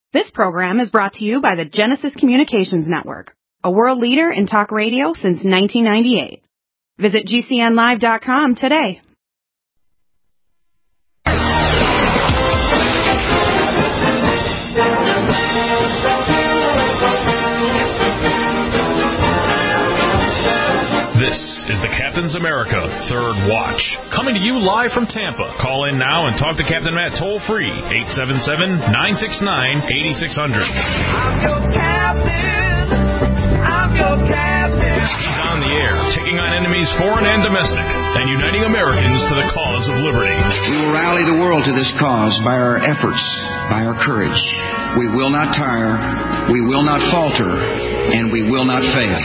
This program is brought to you by the Genesis Communications Network, a world leader in talk radio since 1998. Visit GCNlive.com today. This is the Captain's America Third Watch, coming to you live from Tampa. Call in now and talk to Captain Matt toll-free, 877-969-8600. I'm your captain. I'm your captain. He's on the air, taking on enemies foreign and domestic, and uniting Americans to the cause of liberty. We will rally the world to this cause by our efforts, by our courage. We will not tire, we will not falter, and we will not fail.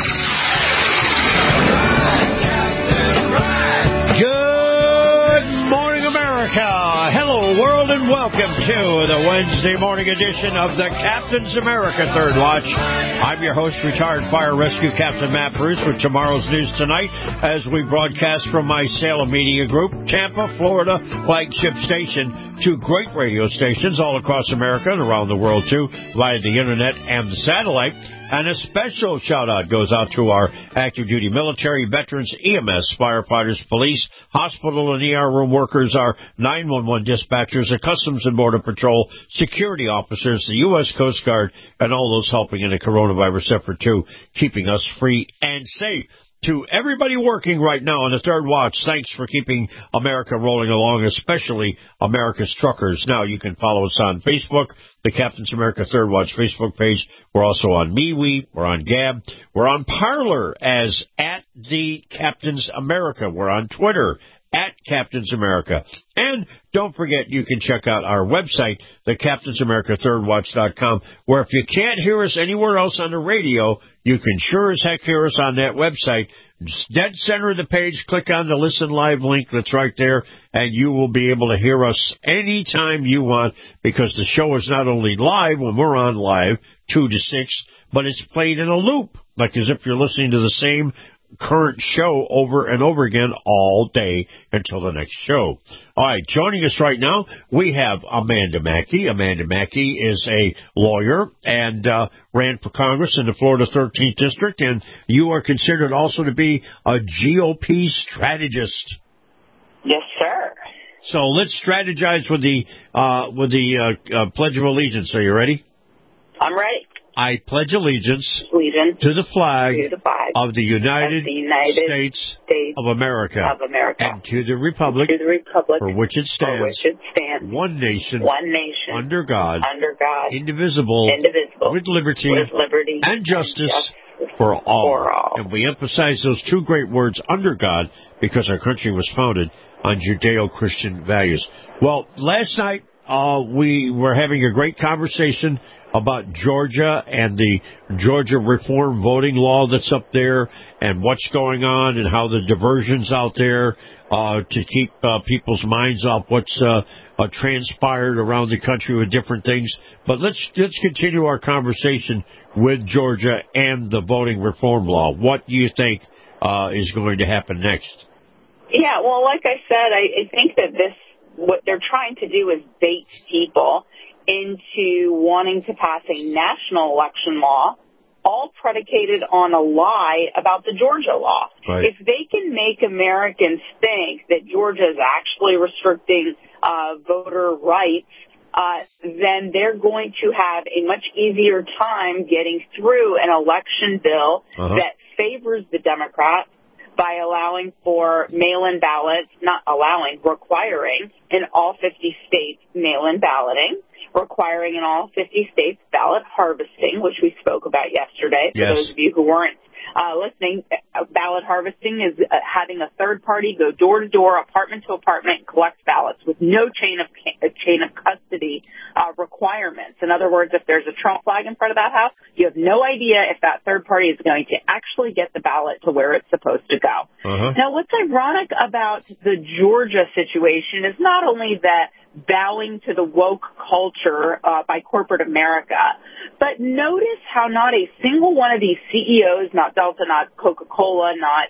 Good morning, America. Hello, world, and welcome to the Wednesday morning edition of the Captain's America Third Watch. I'm your host, retired fire rescue Captain Matt Bruce, with tomorrow's news tonight as we broadcast from my Salem Media Group, Tampa, Florida flagship station, to great radio stations all across America and around the world, too, via the internet and the satellite. And a special shout-out goes out to our active duty military, veterans, EMS, firefighters, police, hospital and ER room workers, our 911 dispatchers, the Customs and Border Patrol, security officers, the U.S. Coast Guard, and all those helping in the coronavirus effort, too, keeping us free and safe. To everybody working right now on the Third Watch, thanks for keeping America rolling along, especially America's truckers. Now, you can follow us on Facebook, the Captain's America Third Watch Facebook page. We're also on MeWe. We're on Gab. We're on Parler as @the Captain's America. We're on Twitter @Captain's America. And don't forget, you can check out our website, thecaptainsamericathirdwatch.com, where if you can't hear us anywhere else on the radio, you can sure as heck hear us on that website. Dead center of the page, click on the Listen Live link that's right there, and you will be able to hear us anytime you want, because the show is not only live when we're on live, 2 to 6, but it's played in a loop, like as if you're listening to the same current show over and over again all day until the next show. All right, joining us right now, we have Amanda Mackey. Amanda Mackey is a lawyer and ran for Congress in the Florida 13th District, and you are considered also to be a GOP strategist. Yes, sir. So let's strategize with the Pledge of Allegiance. Are you ready? I'm ready. I pledge allegiance to the flag of the United States of America and to the republic for which it stands, one nation, under God, indivisible, with liberty and justice for all. And we emphasize those two great words, under God, because our country was founded on Judeo-Christian values. Well, last night we were having a great conversation about Georgia and the Georgia reform voting law that's up there and what's going on and how the diversion's out there to keep people's minds off what's transpired around the country with different things. But let's continue our conversation with Georgia and the voting reform law. What do you think is going to happen next? Yeah, well, like I said, I think that what they're trying to do is bait people into wanting to pass a national election law, all predicated on a lie about the Georgia law. Right. If they can make Americans think that Georgia is actually restricting voter rights, then they're going to have a much easier time getting through an election bill that favors the Democrats by allowing for mail-in ballots, requiring in all 50 states mail-in balloting, requiring in all 50 states ballot harvesting, which we spoke about yesterday. Yes. For those of you who weren't listening, ballot harvesting is having a third party go door to door, apartment to apartment, and collect ballots with no chain of custody requirements. In other words, if there's a Trump flag in front of that house, you have no idea if that third party is going to actually get the ballot to where it's supposed to go. Now, what's ironic about the Georgia situation is not only that bowing to the woke culture by corporate America, but notice how not a single one of these CEOs, not Delta, not Coca-Cola, not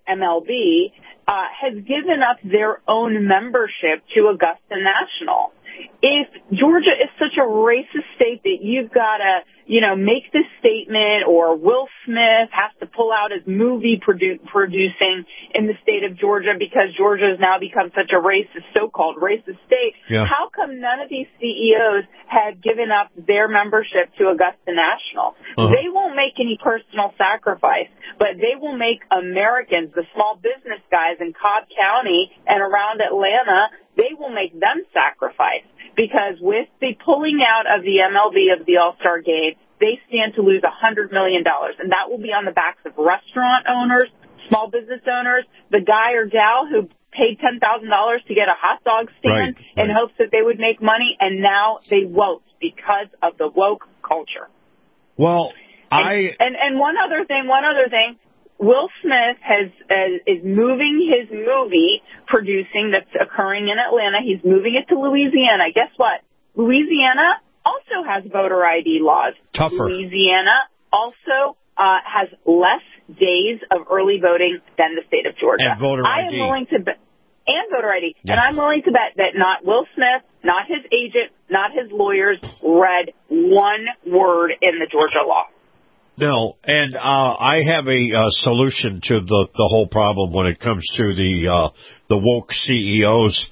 MLB, has given up their own membership to Augusta National. if Georgia is such a racist state that you've got to, make this statement, or Will Smith has to pull out his movie producing in the state of Georgia because Georgia has now become such a racist, so-called racist state, how come none of these CEOs had given up their membership to Augusta National? They won't make any personal sacrifice, but they will make Americans, the small business guys in Cobb County and around Atlanta, they will make them sacrifice. Because with the pulling out of the MLB of the All-Star Game, they stand to lose $100 million. And that will be on the backs of restaurant owners, small business owners, the guy or gal who paid $10,000 to get a hot dog stand in hopes that they would make money, and now they won't because of the woke culture. Well, And one other thing. Will Smith is moving his movie producing that's occurring in Atlanta. He's moving it to Louisiana. Guess what? Louisiana also has voter ID laws. Tougher. Louisiana also has less days of early voting than the state of Georgia. And voter ID. I am willing to bet, and voter ID. Yeah. And I'm willing to bet that not Will Smith, not his agent, not his lawyers read one word in the Georgia law. No, and I have a solution to the whole problem when it comes to the woke CEOs.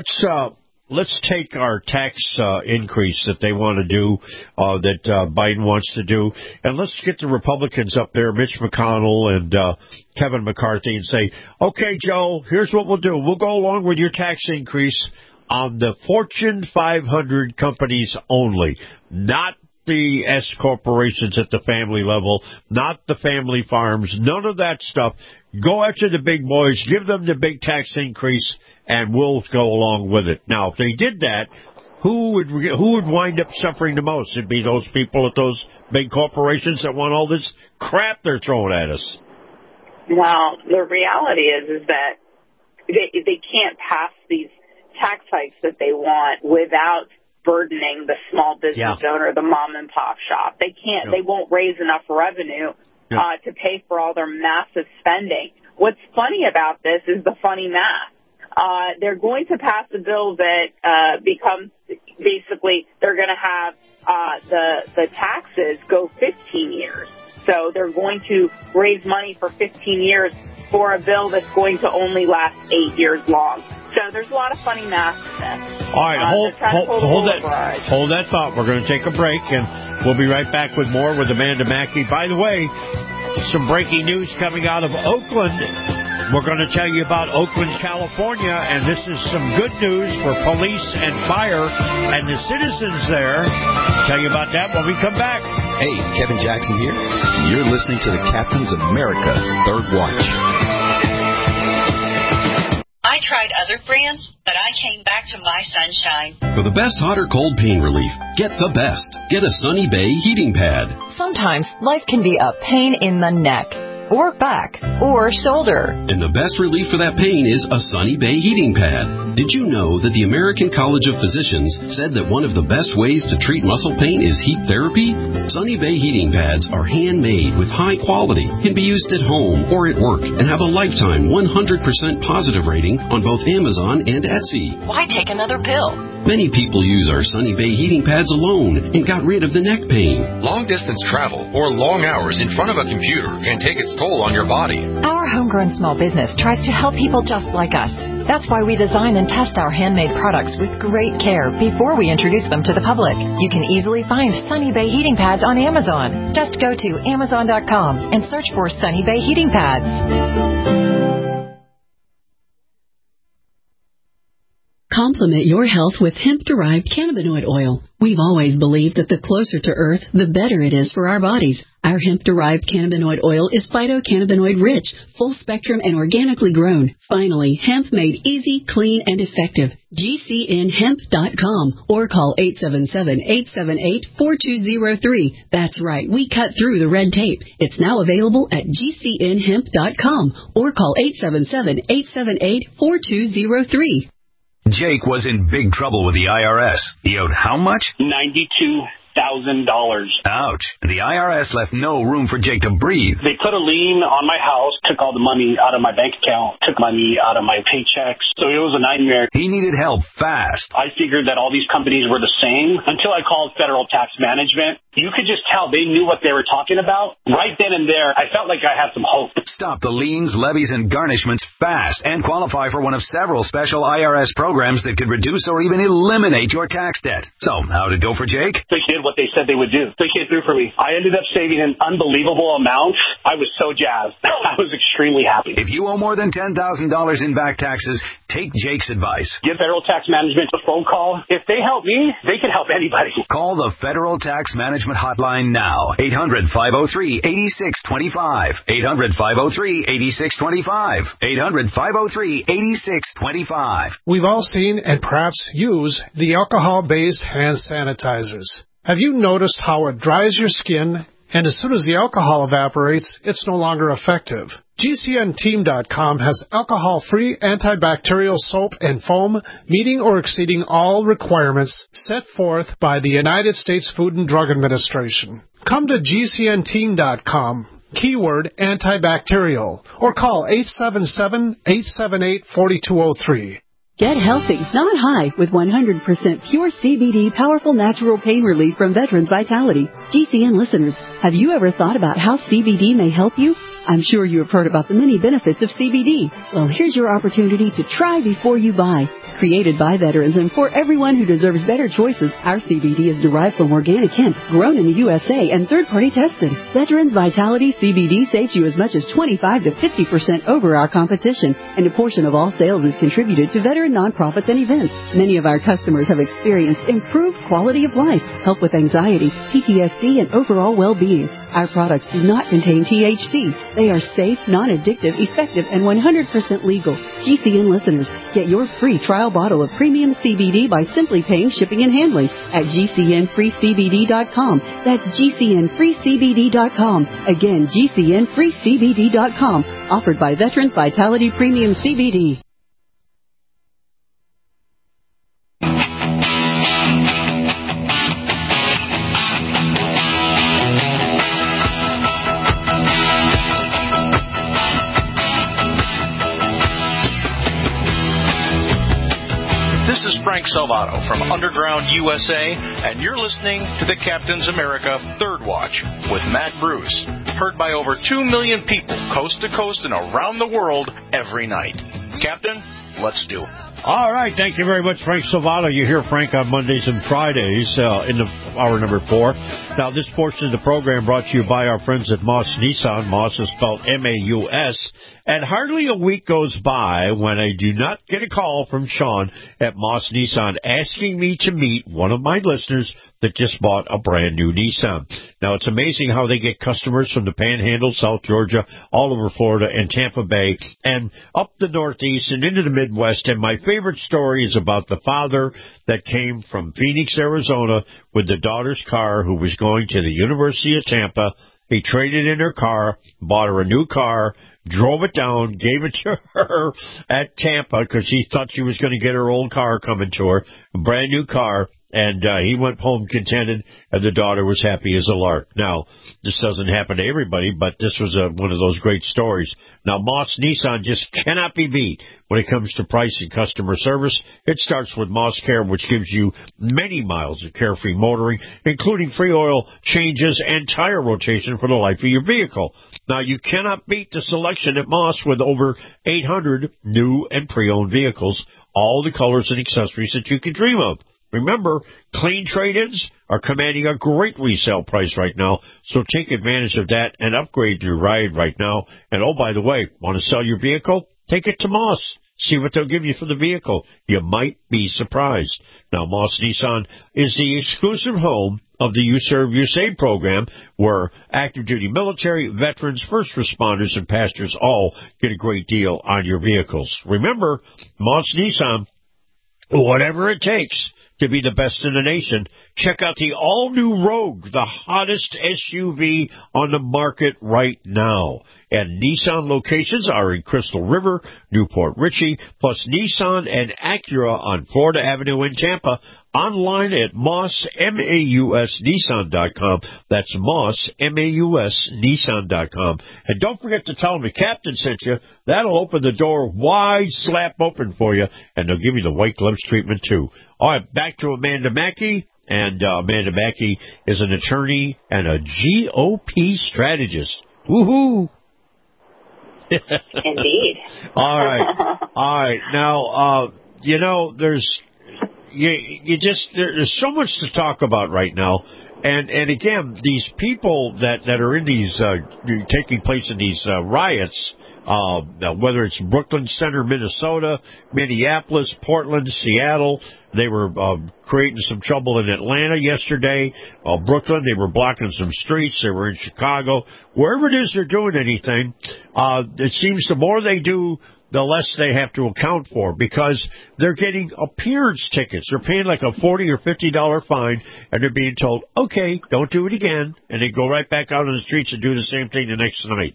Let's take our tax increase that they want to do, that Biden wants to do, and let's get the Republicans up there, Mitch McConnell and Kevin McCarthy, and say, okay, Joe, here's what we'll do. We'll go along with your tax increase on the Fortune 500 companies only, not the S corporations at the family level, not the family farms, none of that stuff. Go after the big boys, give them the big tax increase, and we'll go along with it. Now, if they did that, who would wind up suffering the most? It'd be those people at those big corporations that want all this crap they're throwing at us. Well, the reality is that they can't pass these tax hikes that they want without burdening the small business owner, the mom and pop shop. They can't. They won't raise enough revenue to pay for all their massive spending. What's funny about this is the funny math. They're going to pass a bill that becomes basically they're going to have the taxes go 15 years. So they're going to raise money for 15 years for a bill that's going to only last 8 years long. So there's a lot of funny math in this. All right, hold that thought. We're going to take a break, and we'll be right back with more with Amanda Mackey. By the way, some breaking news coming out of Oakland. We're going to tell you about Oakland, California, and this is some good news for police and fire and the citizens there. Tell you about that when we come back. Hey, Kevin Jackson here. You're listening to the Captains America Third Watch. I tried other brands, but I came back to My Sunshine. For the best hot or cold pain relief, get the best. Get a Sunny Bay heating pad. Sometimes life can be a pain in the neck, or back, or shoulder. And the best relief for that pain is a Sunny Bay heating pad. Did you know that the American College of Physicians said that one of the best ways to treat muscle pain is heat therapy? Sunny Bay heating pads are handmade with high quality, can be used at home or at work, and have a lifetime 100% positive rating on both Amazon and Etsy. Why take another pill? Many people use our Sunny Bay heating pads alone and got rid of the neck pain. Long-distance travel or long hours in front of a computer can take its toll on your body. Our homegrown small business tries to help people just like us. That's why we design and test our handmade products with great care before we introduce them to the public. You can easily find Sunny Bay heating pads on Amazon. Just go to Amazon.com and search for Sunny Bay heating pads. Complement your health with hemp-derived cannabinoid oil. We've always believed that the closer to Earth, the better it is for our bodies. Our hemp-derived cannabinoid oil is phytocannabinoid-rich, full-spectrum, and organically grown. Finally, hemp made easy, clean, and effective. GCNhemp.com or call 877-878-4203. That's right, we cut through the red tape. It's now available at GCNhemp.com or call 877-878-4203. Jake was in big trouble with the IRS. He owed how much? $92,000. Ouch. The IRS left no room for Jake to breathe. They put a lien on my house, took all the money out of my bank account, took money out of my paychecks. So it was a nightmare. He needed help fast. I figured that all these companies were the same until I called Federal Tax Management. You could just tell they knew what they were talking about. Right then and there, I felt like I had some hope. Stop the liens, levies, and garnishments fast and qualify for one of several special IRS programs that could reduce or even eliminate your tax debt. So, how'd it go for Jake? They did what they said they would do. They came through for me. I ended up saving an unbelievable amount. I was so jazzed. I was extremely happy. If you owe more than $10,000 in back taxes, take Jake's advice. Give Federal Tax Management a phone call. If they help me, they can help anybody. Call the Federal Tax Management Hotline now. 800-503-8625. 800-503-8625. 800-503-8625. We've all seen and perhaps use the alcohol-based hand sanitizers. Have you noticed how it dries your skin, and as soon as the alcohol evaporates, it's no longer effective? GCNteam.com has alcohol-free antibacterial soap and foam meeting or exceeding all requirements set forth by the United States Food and Drug Administration. Come to GCNteam.com, keyword antibacterial, or call 877-878-4203. Get healthy, not high, with 100% pure CBD powerful natural pain relief from Veterans Vitality. GCN listeners, have you ever thought about how CBD may help you? I'm sure you have heard about the many benefits of CBD. Well, here's your opportunity to try before you buy. Created by veterans and for everyone who deserves better choices, our CBD is derived from organic hemp, grown in the USA and third-party tested. Veterans Vitality CBD saves you as much as 25 to 50% over our competition, and a portion of all sales is contributed to veteran nonprofits and events. Many of our customers have experienced improved quality of life, help with anxiety, PTSD, and overall well-being. Our products do not contain THC. They are safe, non-addictive, effective, and 100% legal. GCN listeners, get your free trial bottle of premium CBD by simply paying shipping and handling at GCNFreeCBD.com. That's GCNFreeCBD.com. Again, GCNFreeCBD.com. Offered by Veterans Vitality Premium CBD. This is Frank Salvato from Underground USA, and you're listening to the Captain's America Third Watch with Matt Bruce, heard by over 2 million people coast to coast and around the world every night. Captain, let's do it. All right, thank you very much, Frank Salvato. You hear Frank on Mondays and Fridays in the hour number 4. Now, this portion of the program brought to you by our friends at Moss Nissan. Moss is spelled M-A-U-S. And hardly a week goes by when I do not get a call from Sean at Moss Nissan asking me to meet one of my listeners that just bought a brand new Nissan. Now, it's amazing how they get customers from the Panhandle, South Georgia, all over Florida and Tampa Bay, and up the Northeast and into the Midwest. And my favorite story is about the father that came from Phoenix, Arizona, with the daughter's car who was going to the University of Tampa. He traded in her car, bought her a new car, drove it down, gave it to her at Tampa because he thought she was going to get her old car coming to her, a brand new car. And he went home contented, and the daughter was happy as a lark. Now, this doesn't happen to everybody, but this was one of those great stories. Now, Moss Nissan just cannot be beat when it comes to price and customer service. It starts with Moss Care, which gives you many miles of carefree motoring, including free oil changes and tire rotation for the life of your vehicle. Now, you cannot beat the selection at Moss with over 800 new and pre-owned vehicles, all the colors and accessories that you can dream of. Remember, clean trade-ins are commanding a great resale price right now, so take advantage of that and upgrade your ride right now. And, oh, by the way, want to sell your vehicle? Take it to Moss. See what they'll give you for the vehicle. You might be surprised. Now, Moss Nissan is the exclusive home of the You Serve, You Save program, where active-duty military, veterans, first responders, and pastors all get a great deal on your vehicles. Remember, Moss Nissan, whatever it takes to be the best in the nation, check out the all-new Rogue, the hottest SUV on the market right now. And Nissan locations are in Crystal River, Newport Richey, plus Nissan and Acura on Florida Avenue in Tampa. Online at MAUSNissan.com. That's MAUSNissan.com. And don't forget to tell them the captain sent you. That'll open the door wide slap open for you, and they'll give you the white gloves treatment, too. All right, back to Amanda Mackey. And Amanda Mackey is an attorney and a GOP strategist. Woohoo! Indeed. All right. Now, there's so much to talk about right now. And again, these people that are in these, taking place in these riots, whether it's Brooklyn Center, Minnesota, Minneapolis, Portland, Seattle, they were creating some trouble in Atlanta yesterday. Brooklyn, they were blocking some streets. They were in Chicago. Wherever it is they're doing anything, it seems the more they do, the less they have to account for, because they're getting appearance tickets. They're paying like a $40 or $50 fine, and they're being told, okay, don't do it again, and they go right back out on the streets and do the same thing the next night.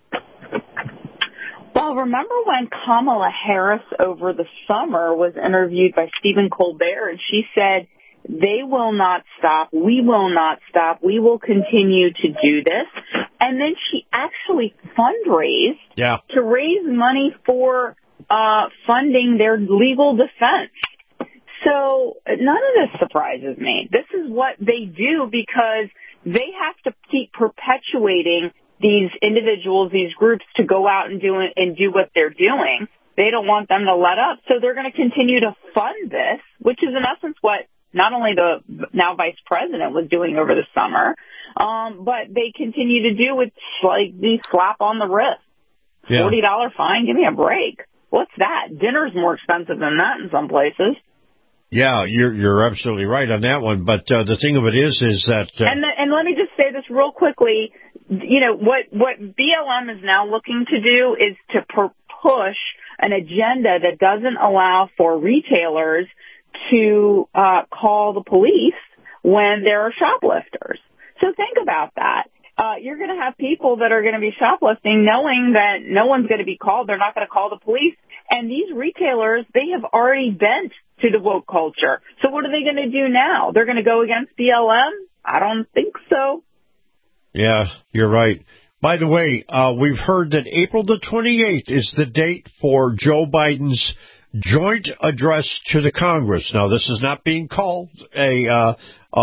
Well, remember when Kamala Harris over the summer was interviewed by Stephen Colbert, and she said, they will not stop, we will not stop, we will continue to do this. And then she actually fundraised to raise money for funding their legal defense. So none of this surprises me. This is what they do because they have to keep perpetuating these individuals, these groups, to go out and do what they're doing. They don't want them to let up, so they're going to continue to fund this, which is in essence what not only the now vice president was doing over the summer, but they continue to do with like the slap on the wrist. $40 fine, give me a break. What's that? Dinner's more expensive than that in some places. Yeah, you're absolutely right on that one. But the thing of it is that and let me just say this real quickly. What BLM is now looking to do is to push an agenda that doesn't allow for retailers to call the police when there are shoplifters. So think about that. You're going to have people that are going to be shoplifting knowing that no one's going to be called. They're not going to call the police. And these retailers, they have already bent to the woke culture. So what are they going to do now? They're going to go against BLM? I don't think so. Yeah, you're right. By the way, we've heard that April the 28th is the date for Joe Biden's joint address to the Congress. Now, this is not being called a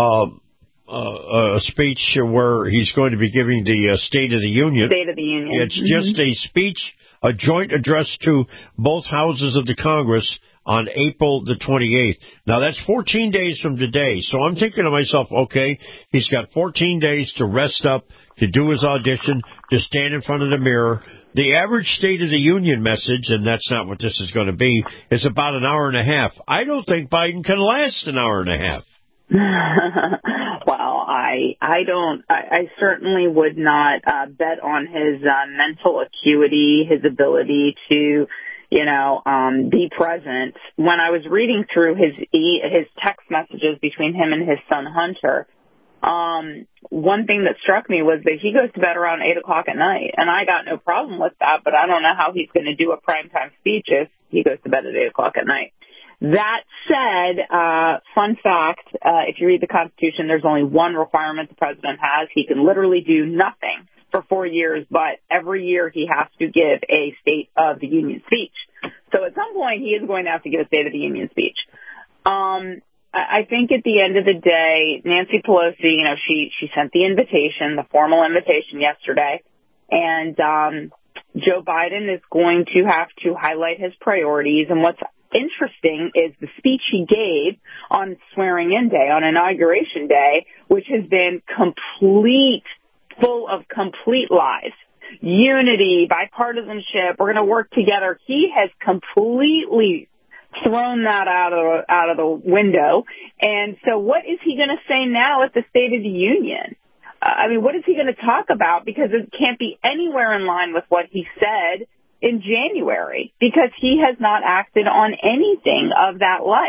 speech where he's going to be giving the State of the Union. State of the Union. It's just a speech, a joint address to both houses of the Congress on April the 28th. Now, that's 14 days from today. So I'm thinking to myself, okay, he's got 14 days to rest up, to do his audition, to stand in front of the mirror. The average State of the Union message, and that's not what this is going to be, is about an hour and a half. I don't think Biden can last an hour and a half. Well, I certainly would not bet on his mental acuity, his ability to, be present. When I was reading through his text messages between him and his son Hunter, one thing that struck me was that he goes to bed around 8 o'clock at night, and I got no problem with that, but I don't know how he's going to do a primetime speech if he goes to bed at 8 o'clock at night. That said, fun fact, if you read the Constitution, there's only one requirement the president has. He can literally do nothing for 4 years, but every year he has to give a State of the Union speech. So at some point he is going to have to give a State of the Union speech. I think at the end of the day, Nancy Pelosi, she sent the invitation, the formal invitation yesterday, and Joe Biden is going to have to highlight his priorities. And what's interesting is the speech he gave on swearing-in day, on Inauguration Day, which has been full of complete lies. Unity, bipartisanship, we're going to work together. He has completely thrown that out of the window. And so what is he going to say now at the State of the Union? What is he going to talk about? Because it can't be anywhere in line with what he said in January, because he has not acted on anything of that like.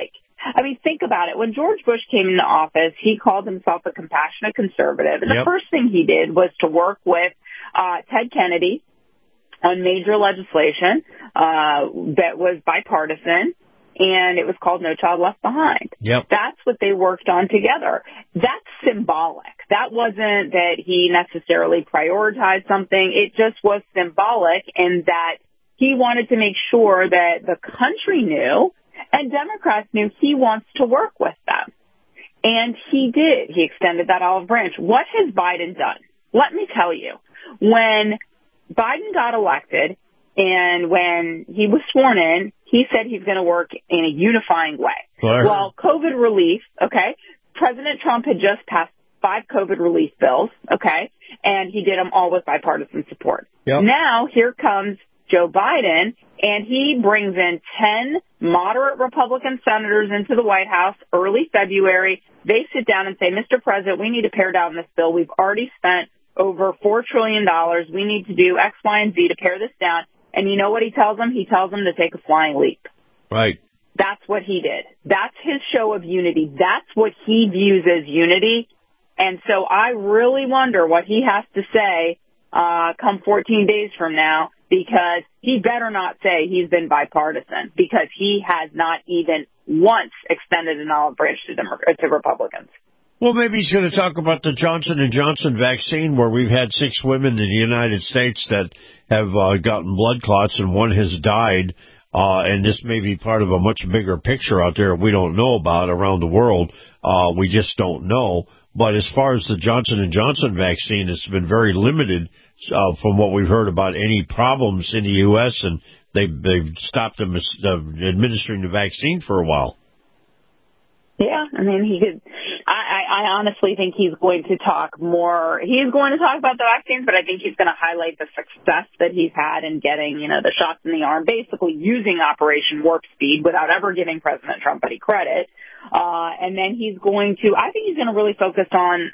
I mean, think about it. When George Bush came into office, he called himself a compassionate conservative. And the first thing he did was to work with Ted Kennedy on major legislation that was bipartisan, and it was called No Child Left Behind. Yep. That's what they worked on together. That's symbolic. That wasn't that he necessarily prioritized something. It just was symbolic in that he wanted to make sure that the country knew and Democrats knew he wants to work with them. And he did. He extended that olive branch. What has Biden done? Let me tell you. When Biden got elected and when he was sworn in, he said he's going to work in a unifying way. Sure. Well, COVID relief, okay, President Trump had just passed 5 COVID relief bills, okay, and he did them all with bipartisan support. Yep. Now, here comes Joe Biden, and he brings in 10 moderate Republican senators into the White House early February. They sit down and say, Mr. President, we need to pare down this bill. We've already spent over $4 trillion. We need to do X, Y, and Z to pare this down. And you know what he tells them? He tells them to take a flying leap. Right. That's what he did. That's his show of unity. That's what he views as unity. And so I really wonder what he has to say come 14 days from now, because he better not say he's been bipartisan, because he has not even once extended an olive branch to Republicans. Well, maybe he's going to talk about the Johnson & Johnson vaccine, where we've had 6 women in the United States that have gotten blood clots and one has died. And this may be part of a much bigger picture out there we don't know about around the world. We just don't know. But as far as the Johnson & Johnson vaccine, it's been very limited from what we've heard about any problems in the U.S., and they've stopped them administering the vaccine for a while. Yeah, I mean, he could. I honestly think he's going to talk more. He's going to talk about the vaccines, but I think he's going to highlight the success that he's had in getting, the shots in the arm, basically using Operation Warp Speed without ever giving President Trump any credit. And then he's going to. I think he's going to really focus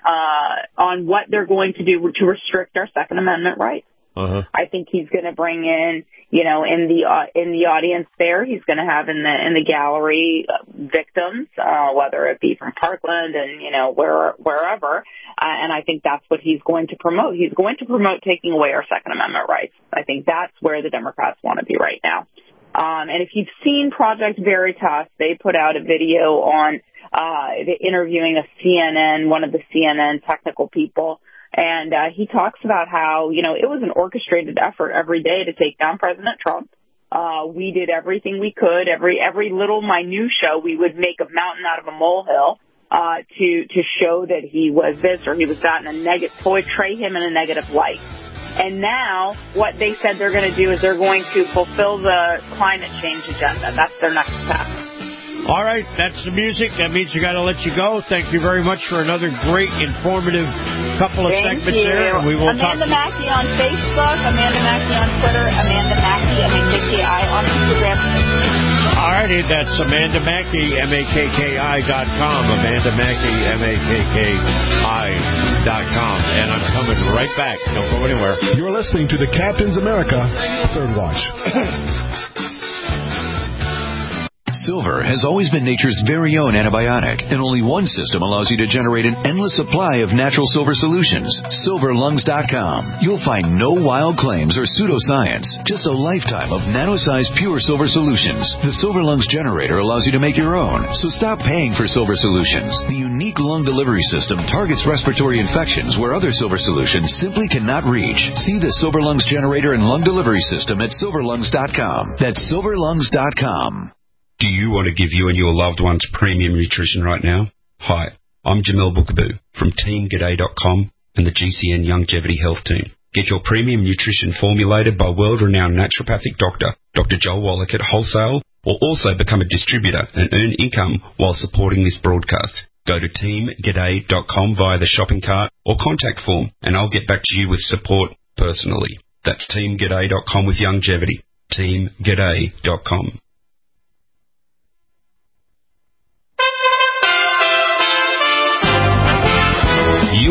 on what they're going to do to restrict our Second Amendment rights. Uh-huh. I think he's going to bring in, in the audience there, he's going to have in the gallery victims, whether it be from Parkland and, wherever. And I think that's what he's going to promote. He's going to promote taking away our Second Amendment rights. I think that's where the Democrats want to be right now. And if you've seen Project Veritas, they put out a video on interviewing one of the CNN technical people. And he talks about how, it was an orchestrated effort every day to take down President Trump. We did everything we could. Every little minutia, we would make a mountain out of a molehill to show that he was this or he was that, and portray him in a negative light. And now what they said they're going to do is they're going to fulfill the climate change agenda. That's their next step. All right, that's the music. That means we got to let you go. Thank you very much for another great, informative couple of segments there. And we will Amanda Mackey on Facebook, Amanda Mackey on Twitter, Amanda Mackey, M-A-K-K-I on Instagram. All righty, that's Amanda Mackey, MAKKI.com, Amanda Mackey, MAKKI.com. And I'm coming right back. Don't go anywhere. You're listening to the Captain's America Third Watch. Silver has always been nature's very own antibiotic, and only one system allows you to generate an endless supply of natural silver solutions. SilverLungs.com. You'll find no wild claims or pseudoscience, just a lifetime of nano-sized pure silver solutions. The Silver Lungs generator allows you to make your own, so stop paying for silver solutions. The unique lung delivery system targets respiratory infections where other silver solutions simply cannot reach. See the Silver Lungs generator and lung delivery system at SilverLungs.com. That's SilverLungs.com. Do you want to give you and your loved ones premium nutrition right now? Hi, I'm Jamel Bookaboo from TeamGaday.com and the GCN Longevity Health Team. Get your premium nutrition formulated by world-renowned naturopathic doctor, Dr. Joel Wallach at Wholesale, or also become a distributor and earn income while supporting this broadcast. Go to TeamGaday.com via the shopping cart or contact form, and I'll get back to you with support personally. That's TeamGaday.com with longevity. TeamGaday.com.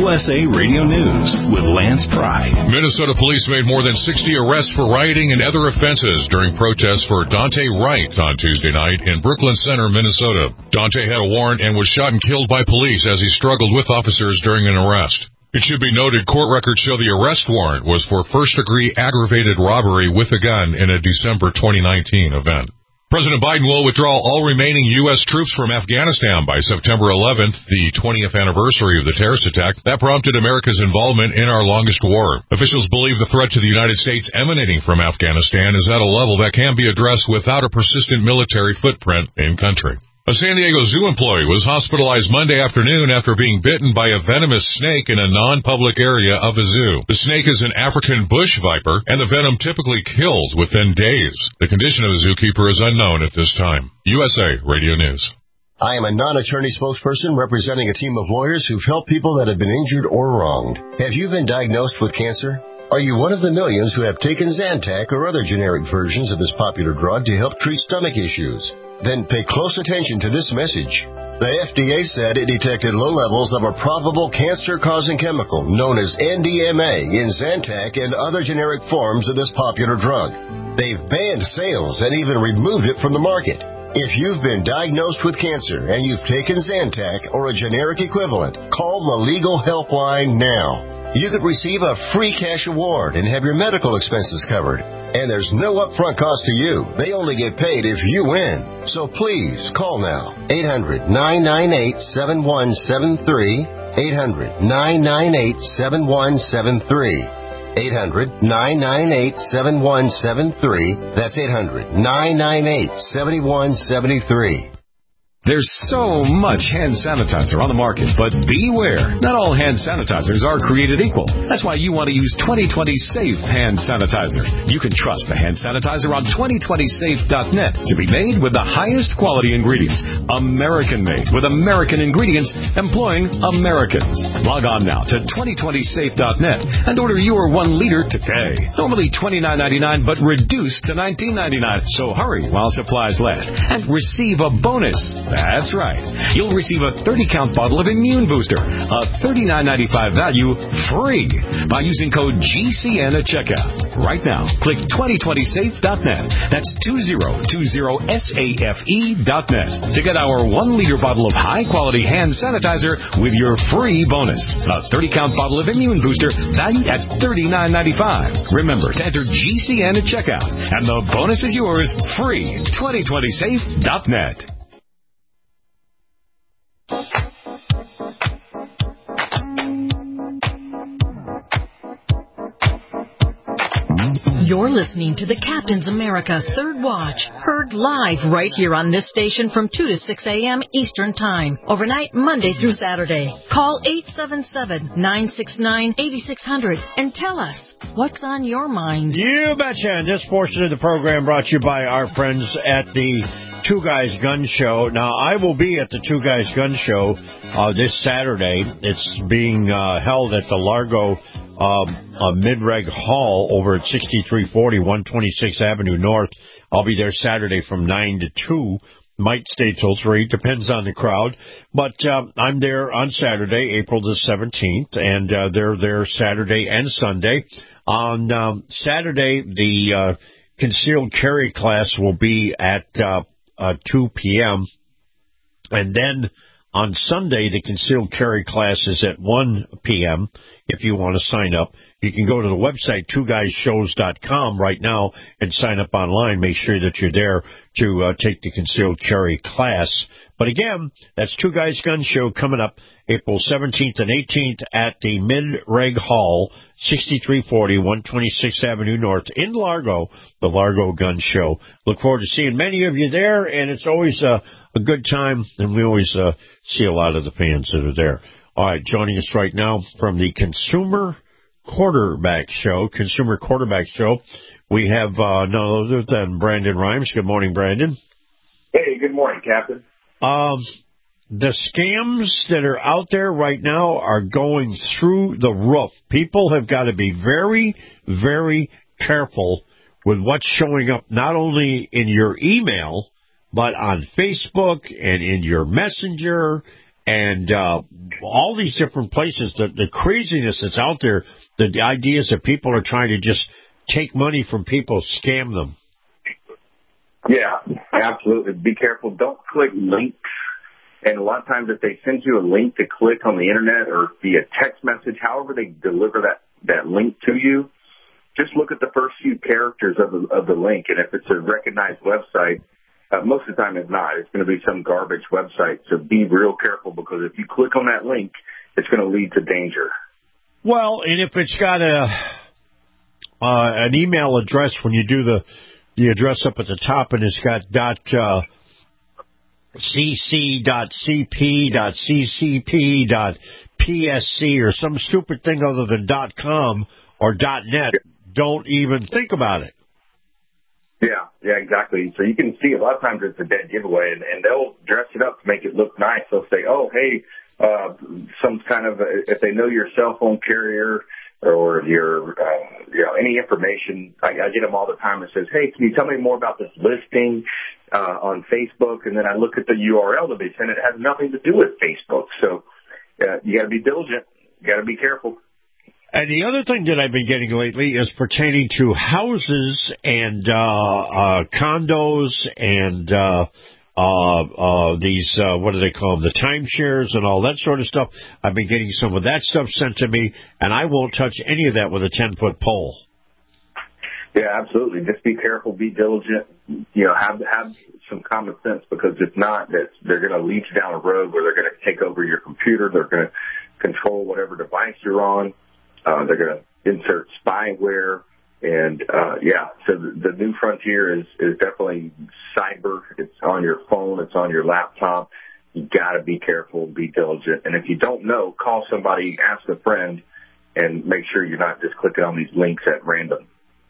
USA Radio News with Lance Pry. Minnesota police made more than 60 arrests for rioting and other offenses during protests for Dante Wright on Tuesday night in Brooklyn Center, Minnesota. Dante had a warrant and was shot and killed by police as he struggled with officers during an arrest. It should be noted court records show the arrest warrant was for first-degree aggravated robbery with a gun in a December 2019 event. President Biden will withdraw all remaining U.S. troops from Afghanistan by September 11th, the 20th anniversary of the terrorist attack that prompted America's involvement in our longest war. Officials believe the threat to the United States emanating from Afghanistan is at a level that can be addressed without a persistent military footprint in country. A San Diego Zoo employee was hospitalized Monday afternoon after being bitten by a venomous snake in a non-public area of the zoo. The snake is an African bush viper, and the venom typically kills within days. The condition of the zookeeper is unknown at this time. USA Radio News. I am a non-attorney spokesperson representing a team of lawyers who've helped people that have been injured or wronged. Have you been diagnosed with cancer? Are you one of the millions who have taken Zantac or other generic versions of this popular drug to help treat stomach issues? Then pay close attention to this message. The FDA said it detected low levels of a probable cancer-causing chemical known as NDMA in Zantac and other generic forms of this popular drug. They've banned sales and even removed it from the market. If you've been diagnosed with cancer and you've taken Zantac or a generic equivalent, call the legal helpline now. You could receive a free cash award and have your medical expenses covered. And there's no upfront cost to you. They only get paid if you win. So please, call now. 800-998-7173. 800-998-7173. 800-998-7173. That's 800-998-7173. There's so much hand sanitizer on the market, but beware. Not all hand sanitizers are created equal. That's why you want to use 2020 Safe hand sanitizer. You can trust the hand sanitizer on 2020safe.net to be made with the highest quality ingredients. American-made with American ingredients employing Americans. Log on now to 2020safe.net and order your 1 liter today. Normally $29.99, but reduced to $19.99. So hurry while supplies last and receive a bonus. That's right. You'll receive a 30-count bottle of Immune Booster, a $39.95 value, free by using code GCN at checkout. Right now, click 2020safe.net. That's 2020safe.net to get our 1-liter bottle of high-quality hand sanitizer with your free bonus. A 30-count bottle of Immune Booster valued at $39.95. Remember to enter GCN at checkout, and the bonus is yours free. 2020safe.net. You're listening to the Captain's America Third Watch, heard live right here on this station from 2 to 6 a.m. Eastern Time, overnight Monday through Saturday. Call 877-969-8600 and tell us what's on your mind. You betcha. And this portion of the program brought to you by our friends at the Two Guys Gun Show. Now, I will be at the Two Guys Gun Show this Saturday. It's being held at the Largo Mid-Reg Hall over at 6340 126th Avenue North. I'll be there Saturday from 9 to 2. Might stay till 3, depends on the crowd. But I'm there on Saturday, April the 17th, and they're there Saturday and Sunday. On Saturday, the concealed carry class will be at 2 p.m., and then on Sunday, the concealed carry class is at 1 p.m. If you want to sign up, you can go to the website, twoguyshows.com right now and sign up online. Make sure that you're there to take the concealed carry class. But again, that's Two Guys Gun Show coming up April 17th and 18th at the Mid-Reg Hall, 6340 126th Avenue North in Largo, the Largo Gun Show. Look forward to seeing many of you there, and it's always a good time, and we always see a lot of the fans that are there. All right, joining us right now from the Consumer Quarterback Show, we have none other than Brandon Rhymes. Good morning, Brandon. Hey, good morning, Captain. The scams that are out there right now are going through the roof. People have got to be very, very careful with what's showing up not only in your email, but on Facebook and in your Messenger and all these different places, the craziness that's out there, the ideas that people are trying to just take money from people, scam them. Yeah, absolutely. Be careful. Don't click links. And a lot of times if they send you a link to click on the internet or via text message, however they deliver that link to you, just look at the first few characters of the link. And if it's a recognized website, most of the time it's not. It's going to be some garbage website. So be real careful, because if you click on that link, it's going to lead to danger. Well, and if it's got an email address, when you do the address up at the top, and it's got .cc.cp.ccp.psc or some stupid thing other than .com or .net, don't even think about it. Yeah, exactly. So you can see a lot of times it's a dead giveaway, and they'll dress it up to make it look nice. They'll say, oh, hey, some kind of, if they know your cell phone carrier or your, any information, I get them all the time that says, hey, can you tell me more about this listing on Facebook? And then I look at the URL that they send. It has nothing to do with Facebook. So you got to be diligent. You got to be careful. And the other thing that I've been getting lately is pertaining to houses and condos and these, what do they call them, the timeshares and all that sort of stuff. I've been getting some of that stuff sent to me, and I won't touch any of that with a 10-foot pole. Yeah, absolutely. Just be careful, be diligent, have some common sense, because if not, they're going to lead you down a road where they're going to take over your computer. They're going to control whatever device you're on. They're going to insert spyware. And, so the new frontier is definitely cyber. It's on your phone. It's on your laptop. You got to be careful, be diligent. And if you don't know, call somebody, ask a friend, and make sure you're not just clicking on these links at random.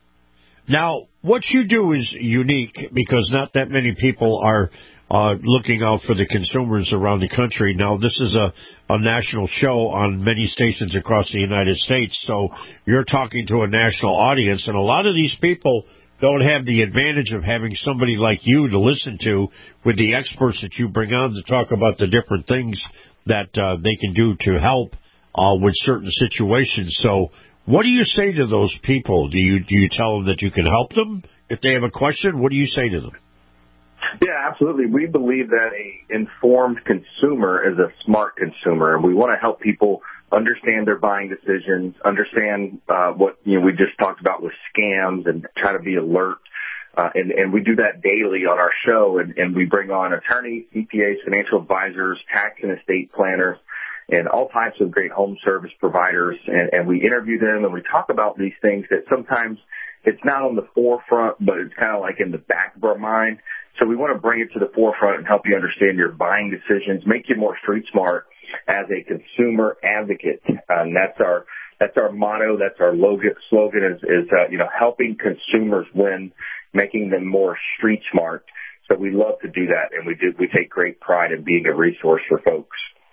Now, what you do is unique, because not that many people are looking out for the consumers around the country. Now, this is a national show on many stations across the United States, so you're talking to a national audience, and a lot of these people don't have the advantage of having somebody like you to listen to with the experts that you bring on to talk about the different things that they can do to help with certain situations. So what do you say to those people? Do you tell them that you can help them? If they have a question, what do you say to them? Yeah, absolutely. We believe that an informed consumer is a smart consumer, and we want to help people understand their buying decisions, understand what we just talked about with scams, and try to be alert. And we do that daily on our show, and we bring on attorneys, CPAs, financial advisors, tax and estate planners, and all types of great home service providers, and we interview them, and we talk about these things that sometimes it's not on the forefront, but it's kind of like in the back of our mind. So we want to bring it to the forefront and help you understand your buying decisions, make you more street smart as a consumer advocate. And that's our motto. That's our slogan is helping consumers win, making them more street smart. So we love to do that, and we take great pride in being a resource for folks.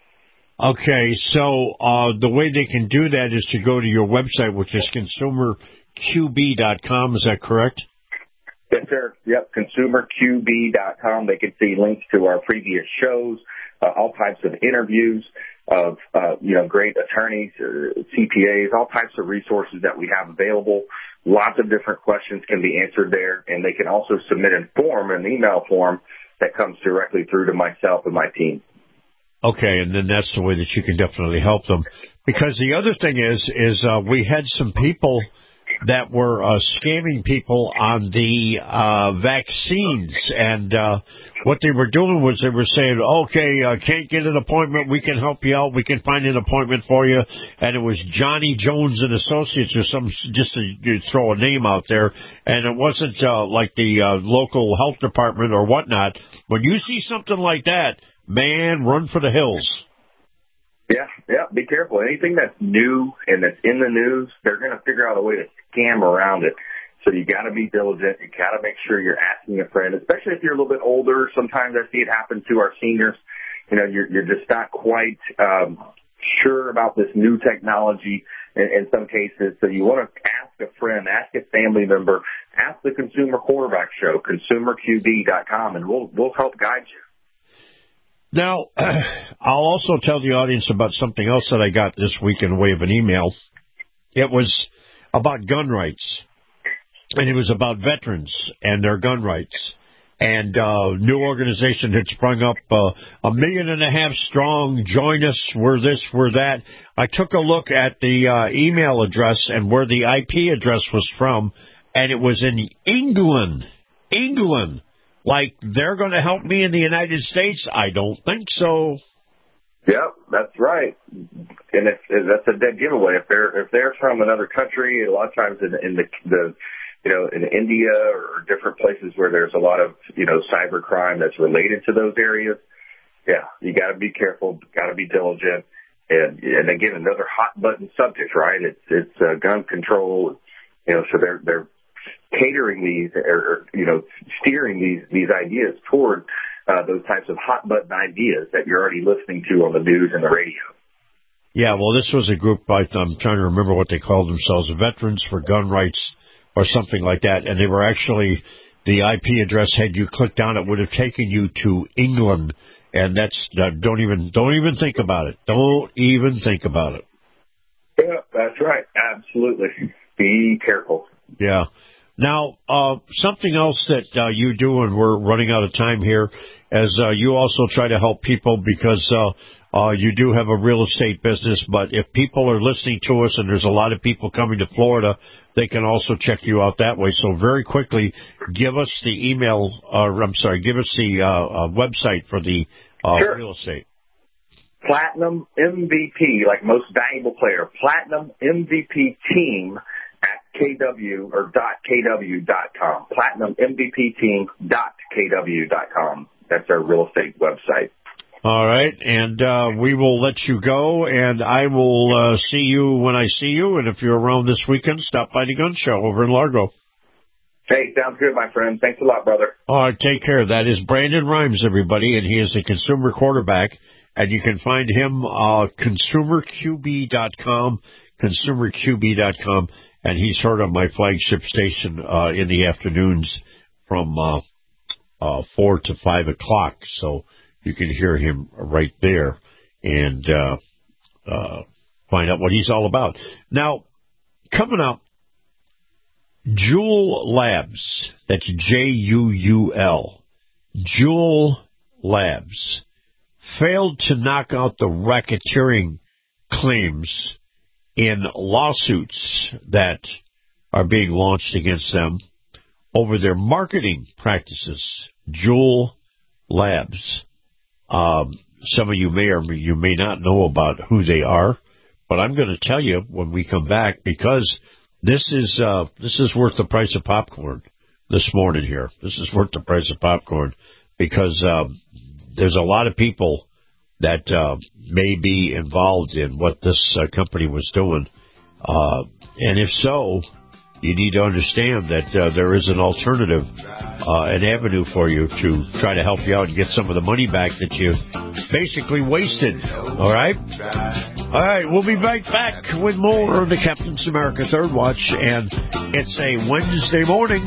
Okay, so the way they can do that is to go to your website, which is consumerqb.com. Is that correct? Yes, sir. Yep, consumerqb.com. They can see links to our previous shows, all types of interviews of, great attorneys, CPAs, all types of resources that we have available. Lots of different questions can be answered there, and they can also submit an email form that comes directly through to myself and my team. Okay, and then that's the way that you can definitely help them. Because the other thing is we had some people that were scamming people on the vaccines, and what they were doing was they were saying, okay, can't get an appointment, we can help you out, we can find an appointment for you, and it was Johnny Jones and Associates or some, just to throw a name out there, and it wasn't like the local health department or whatnot. When you see something like that, man, run for the hills. Yeah, be careful. Anything that's new and that's in the news, they're going to figure out a way to scam around it. So you got to be diligent. You got to make sure you're asking a friend, especially if you're a little bit older. Sometimes I see it happen to our seniors. You're just not quite sure about this new technology in some cases. So you want to ask a friend, ask a family member, ask the Consumer Quarterback Show, consumerqb.com, and we'll help guide you. Now, I'll also tell the audience about something else that I got this week in the way of an email. It was about gun rights, and it was about veterans and their gun rights. And new organization had sprung up, 1.5 million strong. Join us. We're this, we're that. I took a look at the email address and where the IP address was from, and it was in England. England. Like, they're going to help me in the United States? I don't think so. Yep, that's right. And that's a dead giveaway. If they're from another country, a lot of times in the in India or different places where there's a lot of, cyber crime that's related to those areas, yeah, you got to be careful, got to be diligent. And again, another hot button subject, right? It's gun control, so they're catering these or steering these ideas toward those types of hot button ideas that you're already listening to on the news and the radio. Yeah, well, this was a group, I'm trying to remember what they called themselves, Veterans for Gun Rights or something like that, and they were actually, the IP address, had you clicked on it, would have taken you to England, and that's, don't even think about it. Don't even think about it. Yeah, that's right. Absolutely. Be careful. Yeah. Now, something else that you do, and we're running out of time here, as you also try to help people because you do have a real estate business, but if people are listening to us and there's a lot of people coming to Florida, they can also check you out that way. So very quickly, give us the give us the website for the sure. real estate. Platinum MVP, like most valuable player, Platinum MVP team at KW or .kw.com. Platinum MVP team .kw.com. That's our real estate website. All right, and we will let you go, and I will see you when I see you, and if you're around this weekend, stop by the gun show over in Largo. Hey, sounds good, my friend. Thanks a lot, brother. All right, take care. That is Brandon Rhymes, everybody, and he is a consumer quarterback, and you can find him consumerqb.com, consumerqb.com, and he's heard on my flagship station in the afternoons from 4 to 5 o'clock, so you can hear him right there and find out what he's all about. Now, coming up, Juul Labs, that's Juul, Juul Labs, failed to knock out the racketeering claims in lawsuits that are being launched against them over their marketing practices. Juul Labs. Some of you may or you may not know about who they are, but I'm going to tell you when we come back because this is worth the price of popcorn this morning here. This is worth the price of popcorn because there's a lot of people that may be involved in what this company was doing, and if so, you need to understand that there is an alternative, an avenue for you to try to help you out and get some of the money back that you basically wasted. All right? All right, we'll be right back with more of the Captain's America Third Watch, and it's a Wednesday morning.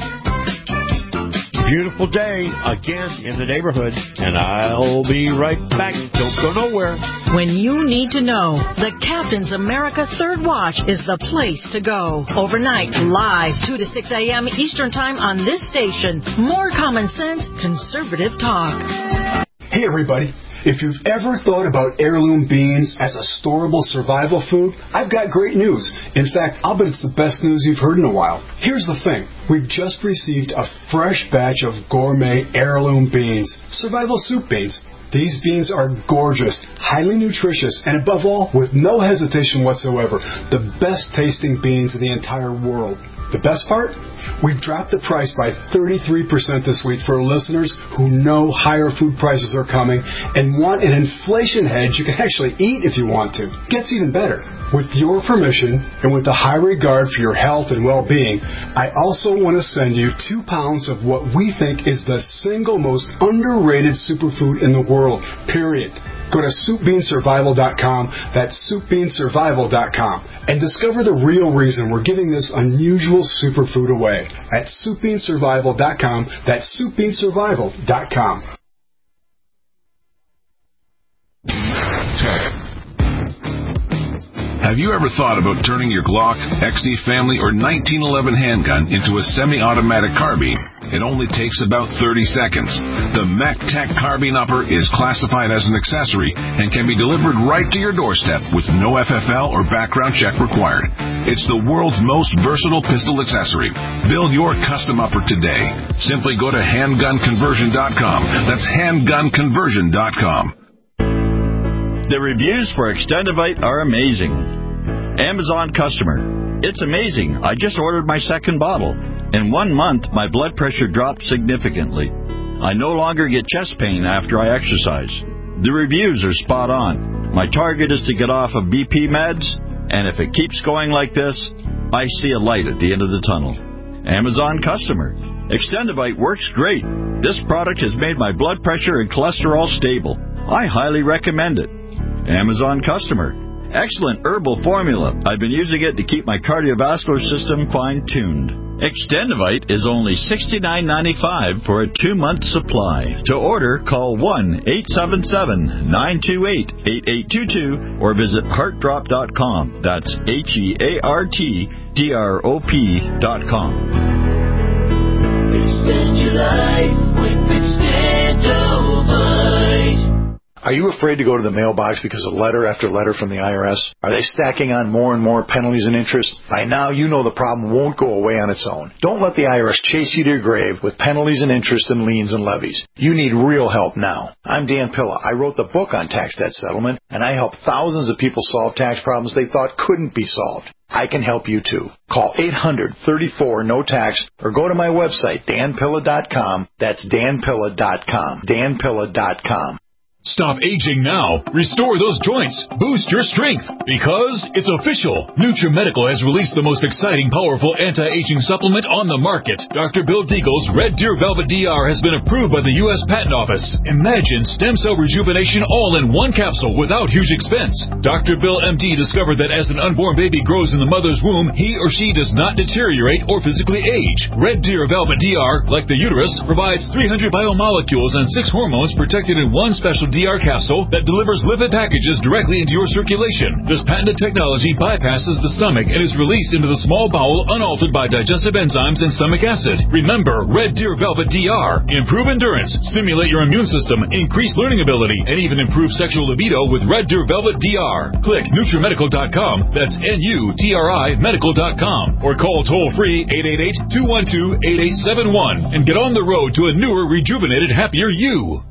Beautiful day again in the neighborhood, and I'll be right back. Don't go nowhere. When you need to know, the Captain's America Third Watch is the place to go. Overnight, live, 2 to 6 a.m. Eastern Time on this station. More common sense, conservative talk. Hey, everybody. If you've ever thought about heirloom beans as a storable survival food, I've got great news. In fact, I'll bet it's the best news you've heard in a while. Here's the thing. We've just received a fresh batch of gourmet heirloom beans, survival soup beans. These beans are gorgeous, highly nutritious, and above all, with no hesitation whatsoever, the best tasting beans in the entire world. The best part? We've dropped the price by 33% this week for listeners who know higher food prices are coming and want an inflation hedge you can actually eat if you want to. Gets even better. With your permission and with a high regard for your health and well-being, I also want to send you 2 pounds of what we think is the single most underrated superfood in the world, period. Go to SoupBeanSurvival.com, that's SoupBeanSurvival.com, and discover the real reason we're giving this unusual superfood away at SoupBeanSurvival.com, that's SoupBeanSurvival.com. Have you ever thought about turning your Glock, XD family, or 1911 handgun into a semi-automatic carbine? It only takes about 30 seconds. The MacTac Carbine Upper is classified as an accessory and can be delivered right to your doorstep with no FFL or background check required. It's the world's most versatile pistol accessory. Build your custom upper today. Simply go to handgunconversion.com. That's handgunconversion.com. The reviews for Extendivite are amazing. Amazon customer. It's amazing. I just ordered my second bottle. In 1 month, my blood pressure dropped significantly. I no longer get chest pain after I exercise. The reviews are spot on. My target is to get off of BP meds, and if it keeps going like this, I see a light at the end of the tunnel. Amazon customer. Extendivite works great. This product has made my blood pressure and cholesterol stable. I highly recommend it. Amazon customer. Excellent herbal formula. I've been using it to keep my cardiovascular system fine-tuned. Extendivite is only $69.95 for a 2-month supply. To order, call 1-877-928-8822 or visit heartdrop.com. That's HEARTDROP.com. Extend your life with Extendivite. Are you afraid to go to the mailbox because of letter after letter from the IRS? Are they stacking on more and more penalties and interest? By now, you know the problem won't go away on its own. Don't let the IRS chase you to your grave with penalties and interest and liens and levies. You need real help now. I'm Dan Pilla. I wrote the book on tax debt settlement, and I help thousands of people solve tax problems they thought couldn't be solved. I can help you too. Call 800-34-NO-TAX or go to my website, danpilla.com. That's danpilla.com. danpilla.com. Stop aging now. Restore those joints. Boost your strength. Because it's official. NutriMedical has released the most exciting, powerful anti-aging supplement on the market. Dr. Bill Deagle's Red Deer Velvet DR has been approved by the U.S. Patent Office. Imagine stem cell rejuvenation all in one capsule without huge expense. Dr. Bill MD discovered that as an unborn baby grows in the mother's womb, he or she does not deteriorate or physically age. Red Deer Velvet DR, like the uterus, provides 300 biomolecules and 6 hormones protected in one special DR capsule that delivers lipid packages directly into your circulation. This patented technology bypasses the stomach and is released into the small bowel unaltered by digestive enzymes and stomach acid. Remember, Red Deer Velvet DR. Improve endurance, stimulate your immune system, increase learning ability, and even improve sexual libido with Red Deer Velvet DR. Click NutriMedical.com, that's NUTRI Medical.com, or call toll-free 888-212-8871 and get on the road to a newer, rejuvenated, happier you.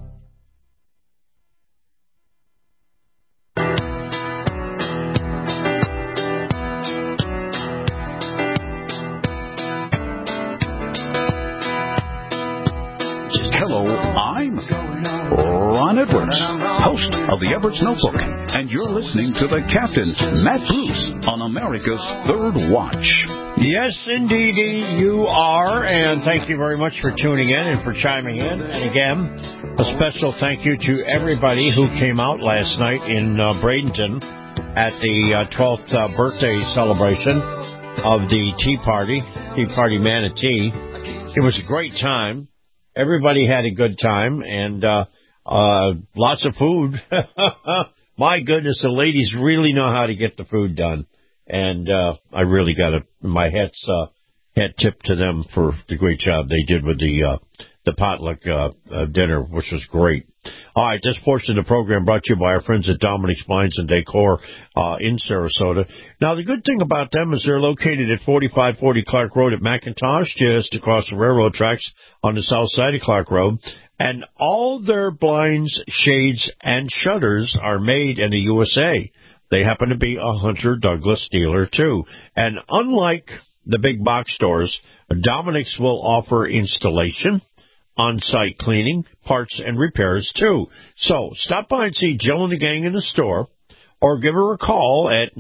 Ron Edwards, host of the Edwards Notebook, and you're listening to the Captain, Matt Bruce, on America's Third Watch. Yes, indeedy, you are, and thank you very much for tuning in and for chiming in. And again, a special thank you to everybody who came out last night in Bradenton at the 12th birthday celebration of the Tea Party Manatee. It was a great time. Everybody had a good time, and lots of food. My goodness, the ladies really know how to get the food done. And I really got my hat tip to them for the great job they did with the potluck dinner, which was great. All right, this portion of the program brought to you by our friends at Dominic's Blinds and Decor in Sarasota. Now, the good thing about them is they're located at 4540 Clark Road at McIntosh, just across the railroad tracks on the south side of Clark Road. And all their blinds, shades, and shutters are made in the USA. They happen to be a Hunter Douglas dealer, too. And unlike the big box stores, Dominic's will offer installation, on-site cleaning, parts, and repairs, too. So stop by and see Jill and the gang in the store, or give her a call at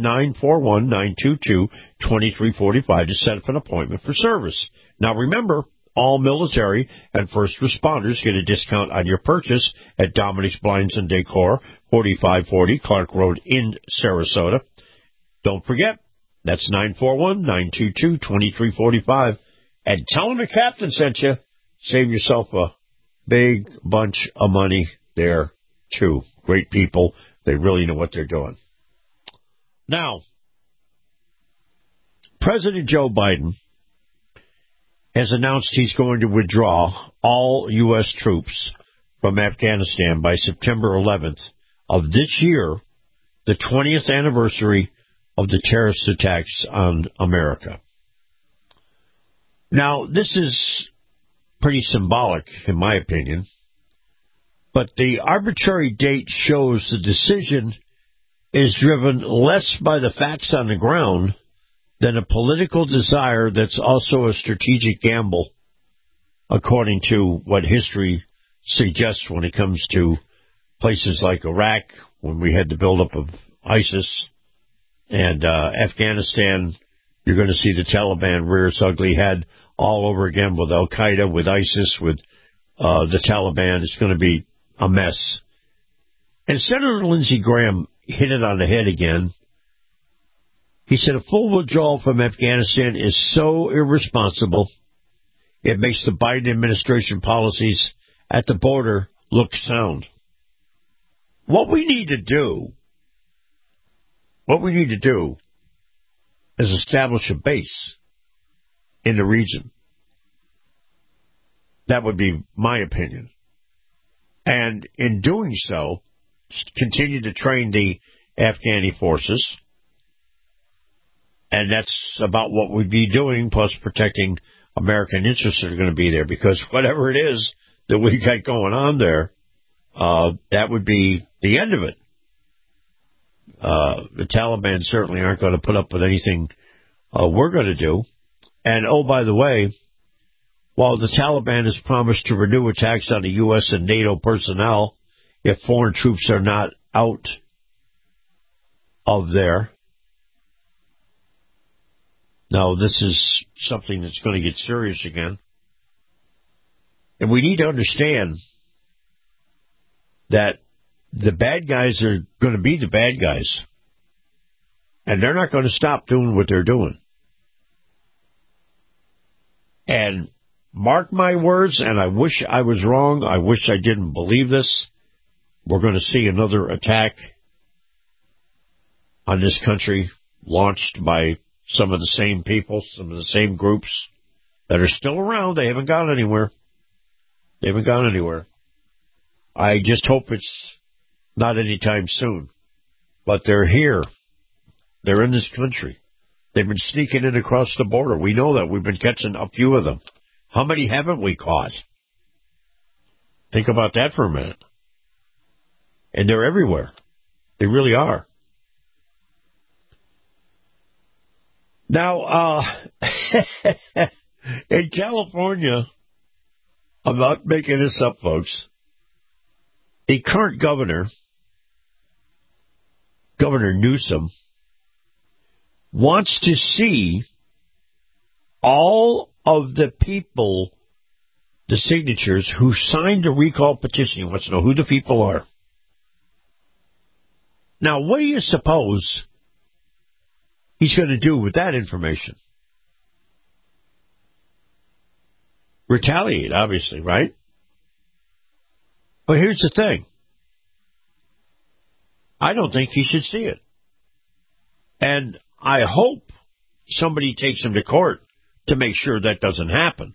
941-922-2345 to set up an appointment for service. Now, remember, all military and first responders get a discount on your purchase at Dominic's Blinds and Decor, 4540 Clark Road in Sarasota. Don't forget, that's 941-922-2345. And tell them the captain sent you. Save yourself a big bunch of money there, too. Great people. They really know what they're doing. Now, President Joe Biden has announced he's going to withdraw all U.S. troops from Afghanistan by September 11th of this year, the 20th anniversary of the terrorist attacks on America. Now, this is pretty symbolic, in my opinion, but the arbitrary date shows the decision is driven less by the facts on the ground than a political desire that's also a strategic gamble, according to what history suggests when it comes to places like Iraq, when we had the buildup of ISIS, and Afghanistan. You're going to see the Taliban rear its ugly head all over again with Al-Qaeda, with ISIS, with the Taliban. It's going to be a mess. And Senator Lindsey Graham hit it on the head again. He said a full withdrawal from Afghanistan is so irresponsible, it makes the Biden administration policies at the border look sound. What we need to do is establish a base in the region. That would be my opinion. And in doing so, continue to train the Afghani forces. And that's about what we'd be doing, plus protecting American interests that are going to be there. Because whatever it is that we got going on there, that would be the end of it. The Taliban certainly aren't going to put up with anything we're going to do. And, oh, by the way, while the Taliban has promised to renew attacks on the U.S. and NATO personnel if foreign troops are not out of there. Now, this is something that's going to get serious again. And we need to understand that the bad guys are going to be the bad guys. And they're not going to stop doing what they're doing. And mark my words, and I wish I was wrong. I wish I didn't believe this. We're going to see another attack on this country launched by some of the same people, some of the same groups that are still around. They haven't gone anywhere. I just hope it's not anytime soon. But they're here. They're in this country. They've been sneaking in across the border. We know that. We've been catching a few of them. How many haven't we caught? Think about that for a minute. And they're everywhere. They really are. Now, in California, I'm not making this up, folks, the current governor, Governor Newsom, wants to see all of the people, the signatures, who signed the recall petition. He wants to know who the people are. Now, what do you suppose he's going to do with that information? Retaliate, obviously, right? But here's the thing. I don't think he should see it. And I hope somebody takes him to court to make sure that doesn't happen.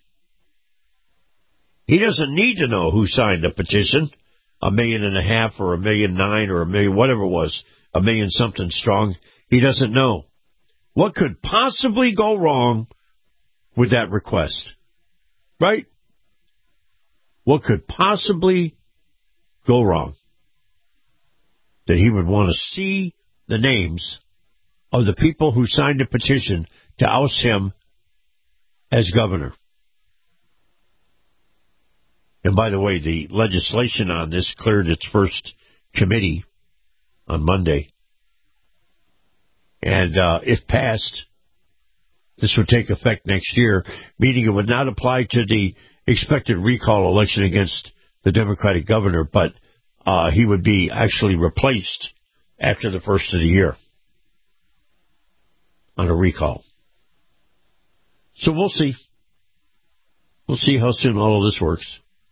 He doesn't need to know who signed the petition, 1.5 million or 1.9 million or 1 million, whatever it was, 1 million something strong. He doesn't know. What could possibly go wrong with that request? Right? What could possibly go wrong? That he would want to see the names of the people who signed a petition to oust him as governor. And by the way, the legislation on this cleared its first committee on Monday. And if passed, this would take effect next year, meaning it would not apply to the expected recall election against the Democratic governor, but he would be actually replaced after the first of the year on a recall. So we'll see. We'll see how soon all of this works.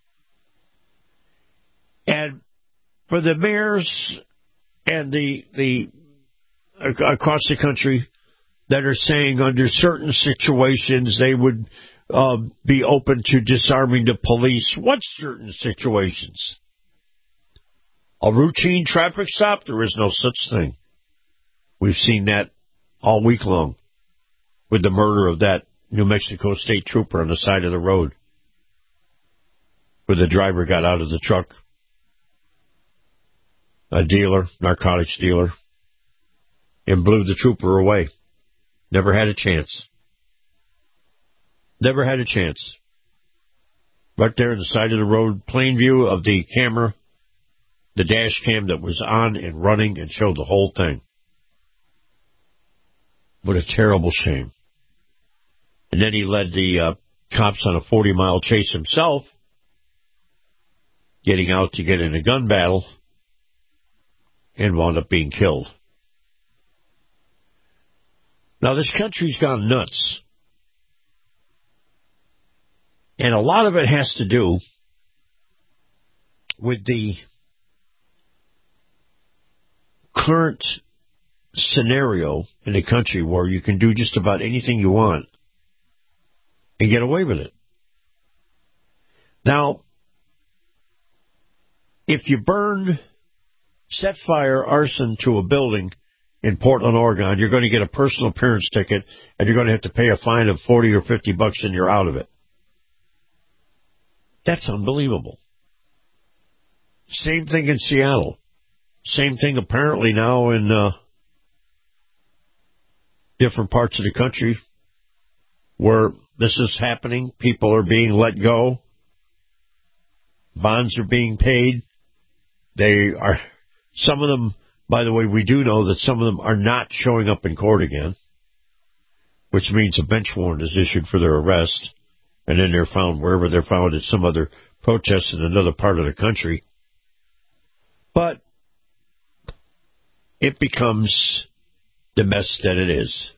And for the mayors and the across the country that are saying under certain situations they would be open to disarming the police. What certain situations? A routine traffic stop? There is no such thing. We've seen that all week long with the murder of that New Mexico state trooper on the side of the road, where the driver got out of the truck. A dealer, narcotics dealer, and blew the trooper away. Never had a chance. Never had a chance. Right there on the side of the road, plain view of the camera, the dash cam that was on and running and showed the whole thing. What a terrible shame. And then he led the cops on a 40-mile chase himself, getting out to get in a gun battle, and wound up being killed. Now, this country's gone nuts. And a lot of it has to do with the current scenario in the country where you can do just about anything you want and get away with it. Now, if you set fire, arson to a building in Portland, Oregon, you're going to get a personal appearance ticket, and you're going to have to pay a fine of $40 or $50, and you're out of it. That's unbelievable. Same thing in Seattle. Same thing apparently now in different parts of the country where this is happening. People are being let go. Bonds are being paid. Some of them, by the way, we do know that some of them are not showing up in court again, which means a bench warrant is issued for their arrest, and then they're found wherever they're found at some other protest in another part of the country. But it becomes the mess that it is.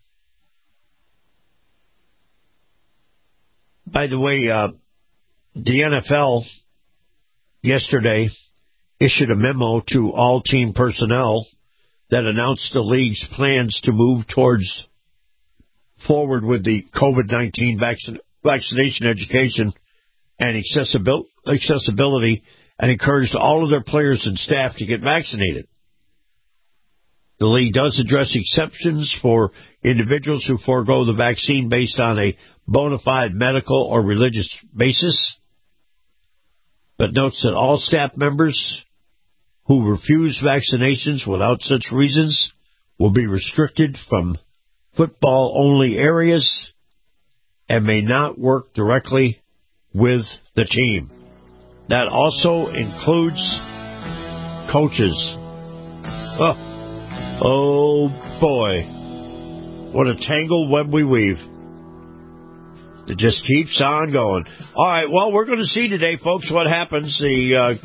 By the way, the NFL yesterday issued a memo to all team personnel that announced the league's plans to move forward with the COVID-19 vaccination education and accessibility, and encouraged all of their players and staff to get vaccinated. The league does address exceptions for individuals who forego the vaccine based on a bona fide medical or religious basis, but notes that all staff members who refuse vaccinations without such reasons will be restricted from football-only areas and may not work directly with the team. That also includes coaches. Oh boy. What a tangled web we weave. It just keeps on going. All right, well, we're going to see today, folks, what happens. The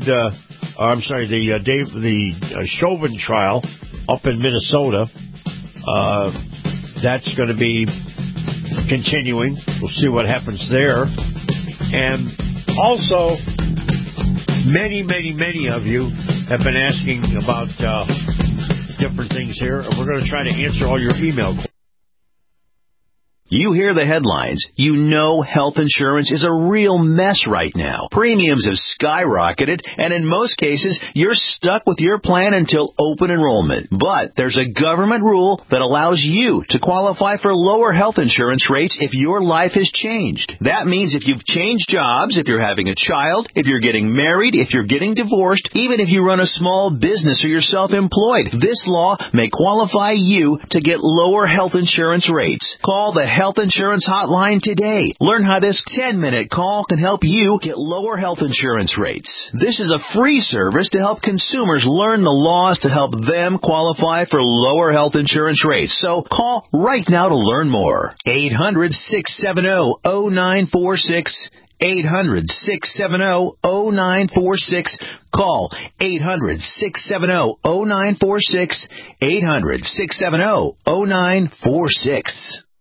Chauvin trial up in Minnesota. That's going to be continuing. We'll see what happens there. And also, many of you have been asking about different things here, and we're going to try to answer all your email questions. You hear the headlines. You know health insurance is a real mess right now. Premiums have skyrocketed, and in most cases, you're stuck with your plan until open enrollment. But there's a government rule that allows you to qualify for lower health insurance rates if your life has changed. That means if you've changed jobs, if you're having a child, if you're getting married, if you're getting divorced, even if you run a small business or you're self-employed, this law may qualify you to get lower health insurance rates. Call the Health Insurance Hotline today. Learn how this 10-minute call can help you get lower health insurance rates. This is a free service to help consumers learn the laws to help them qualify for lower health insurance rates. So call right now to learn more. 800-670-0946. 800-670-0946. Call 800-670-0946. 800-670-0946.